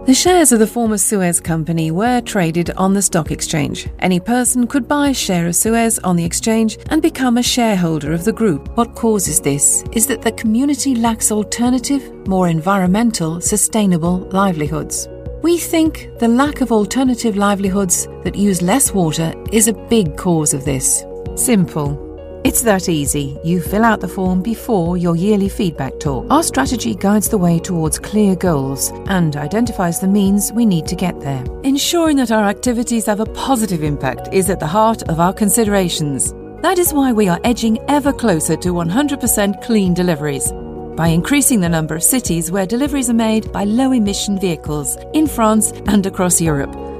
The shares of the former Suez Company were traded on the stock exchange. Any person could buy a share of Suez on the exchange and become a shareholder of the group. What causes this is that the community lacks alternative, more environmental, sustainable livelihoods. We think the lack of alternative livelihoods that use less water is a big cause of this. Simple. It's that easy. You fill out the form before your yearly feedback talk. Our strategy guides the way towards clear goals and identifies the means we need to get there. Ensuring that our activities have a positive impact is at the heart of our considerations. That is why we are edging ever closer to 100% clean deliveries, by increasing the number of cities where deliveries are made by low-emission vehicles in France and across Europe.